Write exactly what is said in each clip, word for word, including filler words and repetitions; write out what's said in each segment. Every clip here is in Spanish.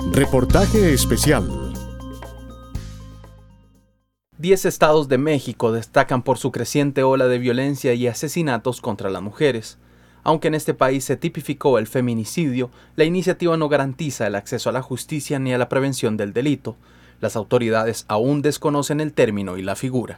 Reportaje especial. Diez estados de México destacan por su creciente ola de violencia y asesinatos contra las mujeres. Aunque en este país se tipificó el feminicidio, la iniciativa no garantiza el acceso a la justicia ni a la prevención del delito. Las autoridades aún desconocen el término y la figura.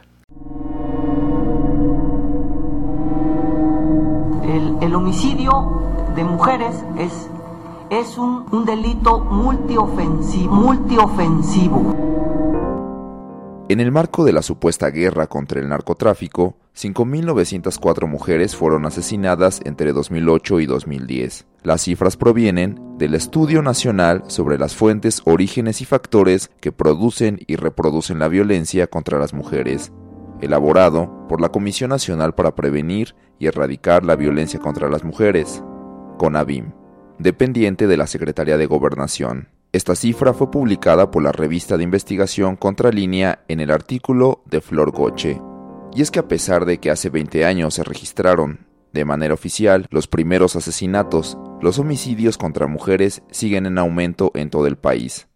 El, el homicidio de mujeres es, es un, un delito multiofensivo, multiofensivo. En el marco de la supuesta guerra contra el narcotráfico, cinco mil novecientas cuatro mujeres fueron asesinadas entre dos mil ocho y dos mil diez. Las cifras provienen del Estudio Nacional sobre las Fuentes, Orígenes y Factores que producen y reproducen la violencia contra las mujeres, elaborado por la Comisión Nacional para Prevenir y Erradicar la Violencia contra las Mujeres, CONAVIM, dependiente de la Secretaría de Gobernación. Esta cifra fue publicada por la revista de investigación Contralínea en el artículo de Flor Goche. Y es que a pesar de que hace veinte años se registraron de manera oficial los primeros asesinatos, los homicidios contra mujeres siguen en aumento en todo el país.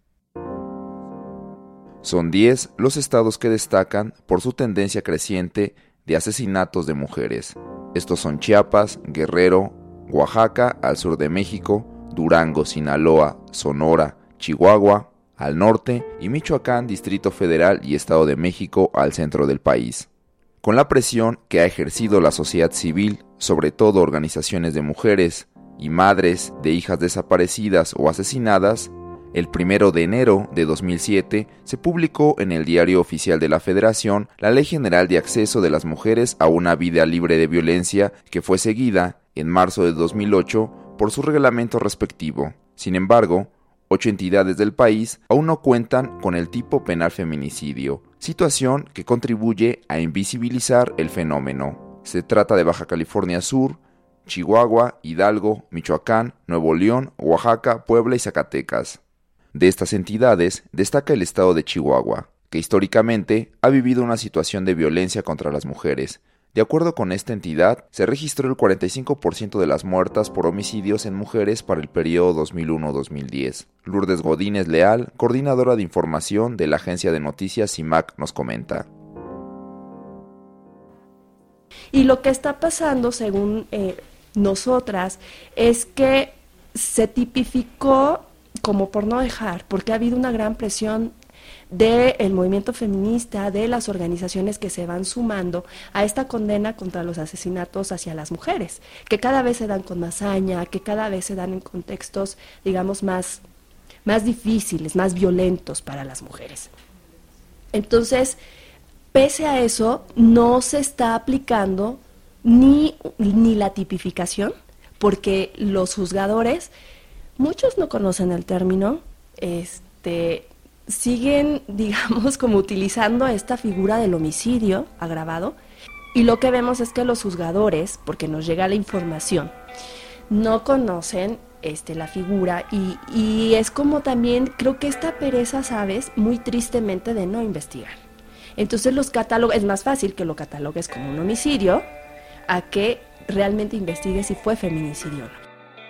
Son diez los estados que destacan por su tendencia creciente de asesinatos de mujeres. Estos son Chiapas, Guerrero, Oaxaca, al sur de México, Durango, Sinaloa, Sonora, Chihuahua, al norte, y Michoacán, Distrito Federal y Estado de México, al centro del país. Con la presión que ha ejercido la sociedad civil, sobre todo organizaciones de mujeres y madres de hijas desaparecidas o asesinadas, el primero de enero de dos mil siete se publicó en el Diario Oficial de la Federación la Ley General de Acceso de las Mujeres a una Vida Libre de Violencia, que fue seguida, en marzo de dos mil ocho, por su reglamento respectivo. Sin embargo, ocho entidades del país aún no cuentan con el tipo penal feminicidio, situación que contribuye a invisibilizar el fenómeno. Se trata de Baja California Sur, Chihuahua, Hidalgo, Michoacán, Nuevo León, Oaxaca, Puebla y Zacatecas. De estas entidades destaca el estado de Chihuahua, que históricamente ha vivido una situación de violencia contra las mujeres. De acuerdo con esta entidad, se registró el cuarenta y cinco por ciento de las muertas por homicidios en mujeres para el periodo dos mil uno a dos mil diez. Lourdes Godínez Leal, coordinadora de información de la agencia de noticias C I M A C, nos comenta. Y lo que está pasando, según eh, nosotras, es que se tipificó como por no dejar, porque ha habido una gran presión del movimiento feminista, de las organizaciones que se van sumando a esta condena contra los asesinatos hacia las mujeres, que cada vez se dan con más saña, que cada vez se dan en contextos, digamos, más, más difíciles, más violentos para las mujeres. Entonces, pese a eso, no se está aplicando ni, ni la tipificación, porque los juzgadores, muchos no conocen el término, este... siguen, digamos, como utilizando esta figura del homicidio agravado, y lo que vemos es que los juzgadores, porque nos llega la información, no conocen este, la figura, y, y es como también, creo que esta pereza, ¿sabes?, muy tristemente de no investigar. Entonces los catálogos, es más fácil que lo catalogues como un homicidio, a que realmente investigues si fue feminicidio o no.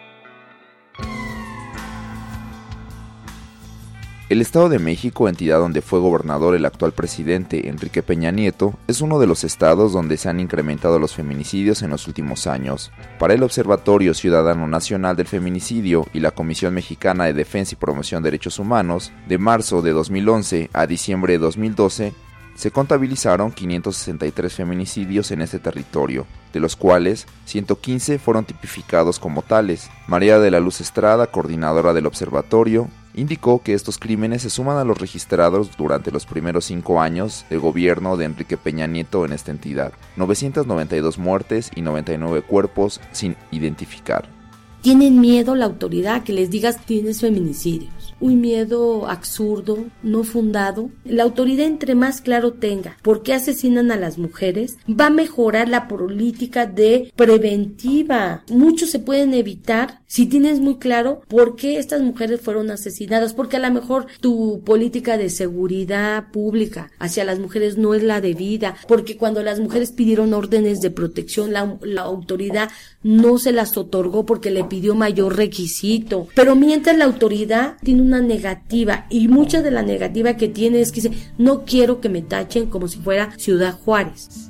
El Estado de México, entidad donde fue gobernador el actual presidente Enrique Peña Nieto, es uno de los estados donde se han incrementado los feminicidios en los últimos años. Para el Observatorio Ciudadano Nacional del Feminicidio y la Comisión Mexicana de Defensa y Promoción de Derechos Humanos, de marzo de dos mil once a diciembre de dos mil doce, se contabilizaron quinientos sesenta y tres feminicidios en este territorio, de los cuales ciento quince fueron tipificados como tales. María de la Luz Estrada, coordinadora del observatorio, indicó que estos crímenes se suman a los registrados durante los primeros cinco años de gobierno de Enrique Peña Nieto en esta entidad, novecientas noventa y dos muertes y noventa y nueve cuerpos sin identificar. Tienen miedo la autoridad que les digas tienes feminicidios. Un miedo absurdo, no fundado. La autoridad, entre más claro tenga por qué asesinan a las mujeres, va a mejorar la política de preventiva. Muchos se pueden evitar si tienes muy claro por qué estas mujeres fueron asesinadas, porque a lo mejor tu política de seguridad pública hacia las mujeres no es la debida, porque cuando las mujeres pidieron órdenes de protección, la, la autoridad no se las otorgó porque le pidió mayor requisito. Pero mientras la autoridad tiene una una negativa, y mucha de la negativa que tiene es que dice, no quiero que me tachen como si fuera Ciudad Juárez.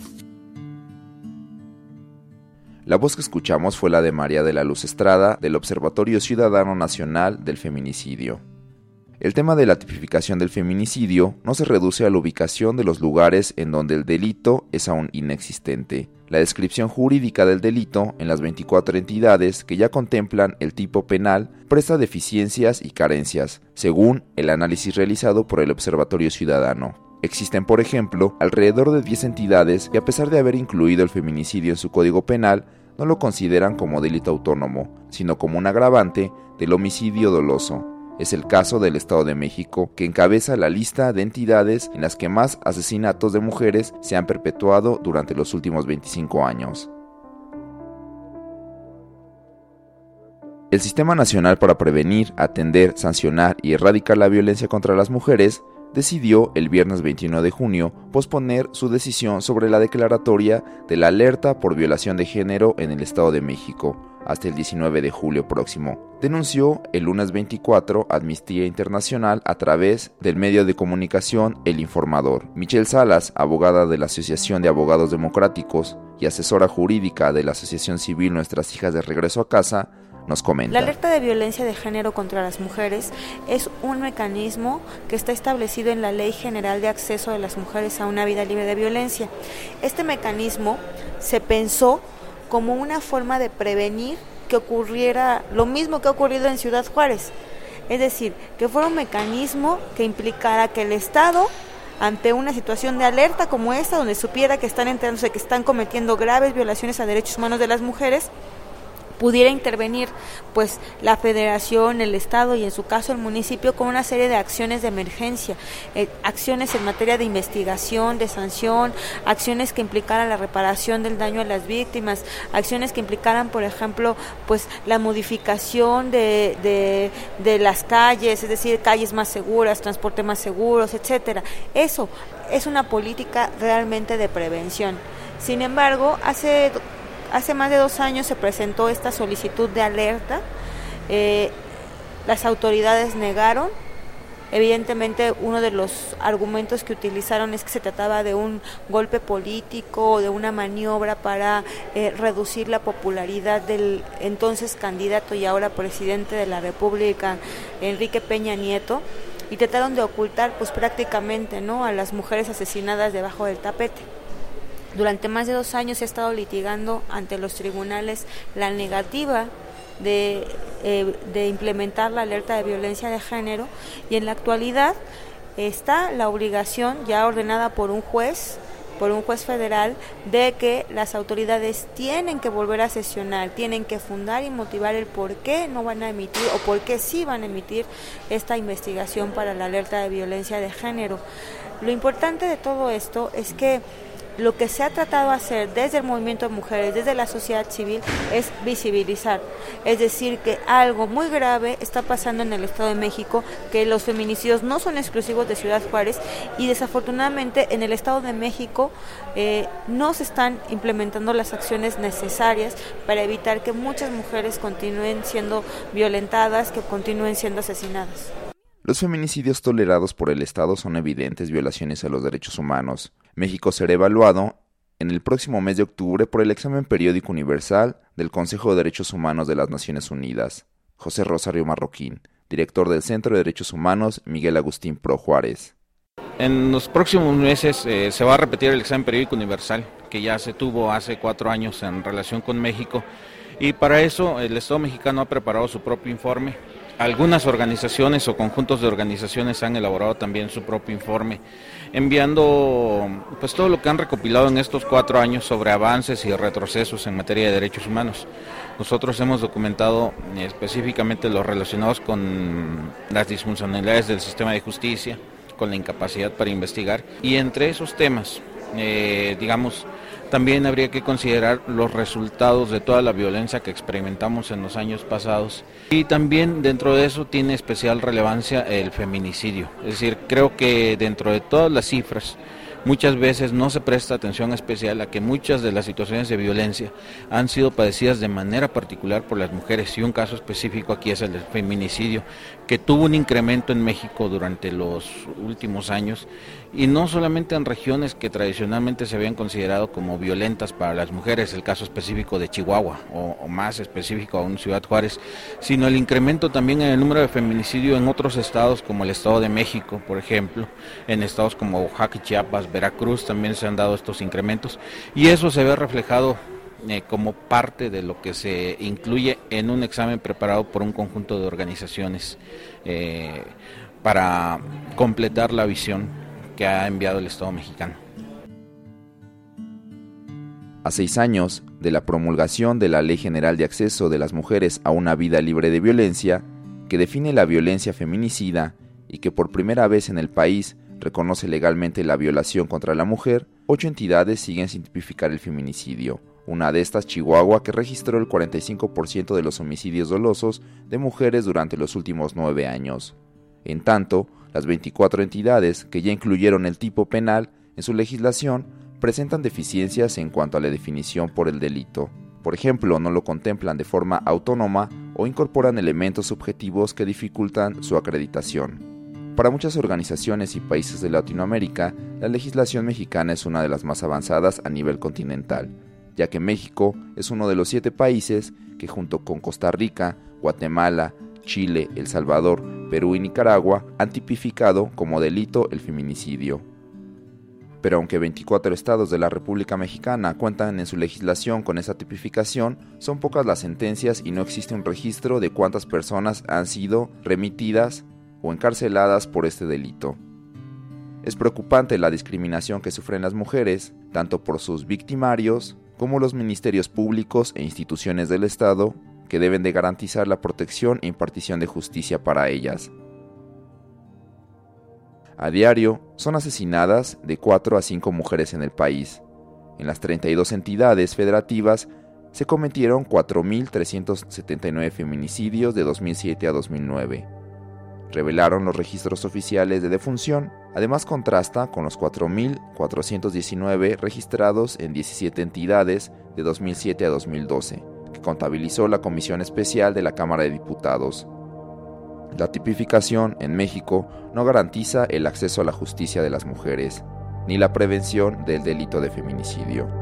La voz que escuchamos fue la de María de la Luz Estrada, del Observatorio Ciudadano Nacional del Feminicidio. El tema de la tipificación del feminicidio no se reduce a la ubicación de los lugares en donde el delito es aún inexistente. La descripción jurídica del delito en las veinticuatro entidades que ya contemplan el tipo penal presta deficiencias y carencias, según el análisis realizado por el Observatorio Ciudadano. Existen, por ejemplo, alrededor de diez entidades que, a pesar de haber incluido el feminicidio en su código penal, no lo consideran como delito autónomo, sino como un agravante del homicidio doloso. Es el caso del Estado de México, que encabeza la lista de entidades en las que más asesinatos de mujeres se han perpetuado durante los últimos veinticinco años. El Sistema Nacional para Prevenir, Atender, Sancionar y Erradicar la Violencia contra las Mujeres decidió el viernes veintiuno de junio posponer su decisión sobre la declaratoria de la alerta por violación de género en el Estado de México hasta el diecinueve de julio próximo. Denunció el lunes veinticuatro Amnistía Internacional a través del medio de comunicación El Informador. Michelle Salas, abogada de la Asociación de Abogados Democráticos y asesora jurídica de la Asociación Civil Nuestras Hijas de Regreso a Casa, nos comenta. La alerta de violencia de género contra las mujeres es un mecanismo que está establecido en la Ley General de Acceso de las Mujeres a una Vida Libre de Violencia. Este mecanismo se pensó como una forma de prevenir que ocurriera lo mismo que ha ocurrido en Ciudad Juárez. Es decir, que fuera un mecanismo que implicara que el Estado, ante una situación de alerta como esta, donde supiera que están enterándose que están cometiendo graves violaciones a derechos humanos de las mujeres, pudiera intervenir pues la federación, el estado y en su caso el municipio con una serie de acciones de emergencia, eh, acciones en materia de investigación, de sanción, acciones que implicaran la reparación del daño a las víctimas, acciones que implicaran, por ejemplo, pues la modificación de, de, de las calles, es decir, calles más seguras, transporte más seguros, etcétera. Eso es una política realmente de prevención. Sin embargo, hace Hace más de dos años se presentó esta solicitud de alerta, eh, las autoridades negaron, evidentemente uno de los argumentos que utilizaron es que se trataba de un golpe político, de una maniobra para eh, reducir la popularidad del entonces candidato y ahora presidente de la República, Enrique Peña Nieto, y trataron de ocultar pues prácticamente, ¿no?, a las mujeres asesinadas debajo del tapete. Durante más de dos años he estado litigando ante los tribunales la negativa de, eh, de implementar la alerta de violencia de género y en la actualidad está la obligación ya ordenada por un juez, por un juez federal, de que las autoridades tienen que volver a sesionar, tienen que fundar y motivar el por qué no van a emitir o por qué sí van a emitir esta investigación para la alerta de violencia de género. Lo importante de todo esto es que lo que se ha tratado de hacer desde el movimiento de mujeres, desde la sociedad civil, es visibilizar. Es decir, que algo muy grave está pasando en el Estado de México, que los feminicidios no son exclusivos de Ciudad Juárez y desafortunadamente en el Estado de México eh, no se están implementando las acciones necesarias para evitar que muchas mujeres continúen siendo violentadas, que continúen siendo asesinadas. Los feminicidios tolerados por el Estado son evidentes violaciones a los derechos humanos. México será evaluado en el próximo mes de octubre por el examen periódico universal del Consejo de Derechos Humanos de las Naciones Unidas. José Rosario Marroquín, director del Centro de Derechos Humanos Miguel Agustín Pro Juárez. En los próximos meses eh, se va a repetir el examen periódico universal que ya se tuvo hace cuatro años en relación con México y para eso el Estado mexicano ha preparado su propio informe. Algunas organizaciones o conjuntos de organizaciones han elaborado también su propio informe, enviando pues todo lo que han recopilado en estos cuatro años sobre avances y retrocesos en materia de derechos humanos. Nosotros hemos documentado específicamente los relacionados con las disfuncionalidades del sistema de justicia, con la incapacidad para investigar, y entre esos temas, eh, digamos, también habría que considerar los resultados de toda la violencia que experimentamos en los años pasados y también dentro de eso tiene especial relevancia el feminicidio. Es decir, creo que dentro de todas las cifras muchas veces no se presta atención especial a que muchas de las situaciones de violencia han sido padecidas de manera particular por las mujeres, y un caso específico aquí es el del feminicidio, que tuvo un incremento en México durante los últimos años, y no solamente en regiones que tradicionalmente se habían considerado como violentas para las mujeres, el caso específico de Chihuahua, o, o más específico aún Ciudad Juárez, sino el incremento también en el número de feminicidio en otros estados como el Estado de México, por ejemplo, en estados como Oaxaca y Chiapas, Veracruz también se han dado estos incrementos, y eso se ve reflejado eh, como parte de lo que se incluye en un examen preparado por un conjunto de organizaciones eh, para completar la visión que ha enviado el Estado mexicano. A seis años de la promulgación de la Ley General de Acceso de las Mujeres a una Vida Libre de Violencia, que define la violencia feminicida y que por primera vez en el país reconoce legalmente la violación contra la mujer, ocho entidades siguen sin tipificar el feminicidio. Una de estas, Chihuahua, que registró el cuarenta y cinco por ciento de los homicidios dolosos de mujeres durante los últimos nueve años. En tanto, las veinticuatro entidades que ya incluyeron el tipo penal en su legislación presentan deficiencias en cuanto a la definición por el delito. Por ejemplo, no lo contemplan de forma autónoma o incorporan elementos subjetivos que dificultan su acreditación. Para muchas organizaciones y países de Latinoamérica, la legislación mexicana es una de las más avanzadas a nivel continental, ya que México es uno de los siete países que junto con Costa Rica, Guatemala, Chile, El Salvador, Perú y Nicaragua han tipificado como delito el feminicidio. Pero aunque veinticuatro estados de la República Mexicana cuentan en su legislación con esa tipificación, son pocas las sentencias y no existe un registro de cuántas personas han sido remitidas o encarceladas por este delito. Es preocupante la discriminación que sufren las mujeres, tanto por sus victimarios como los ministerios públicos e instituciones del Estado, que deben de garantizar la protección e impartición de justicia para ellas. A diario, son asesinadas de cuatro a cinco mujeres en el país. En las treinta y dos entidades federativas se cometieron cuatro mil trescientos setenta y nueve feminicidios de dos mil siete a dos mil nueve. Revelaron los registros oficiales de defunción. Además contrasta con los cuatro mil cuatrocientos diecinueve registrados en diecisiete entidades de dos mil siete a dos mil doce, que contabilizó la Comisión Especial de la Cámara de Diputados. La tipificación en México no garantiza el acceso a la justicia de las mujeres, ni la prevención del delito de feminicidio.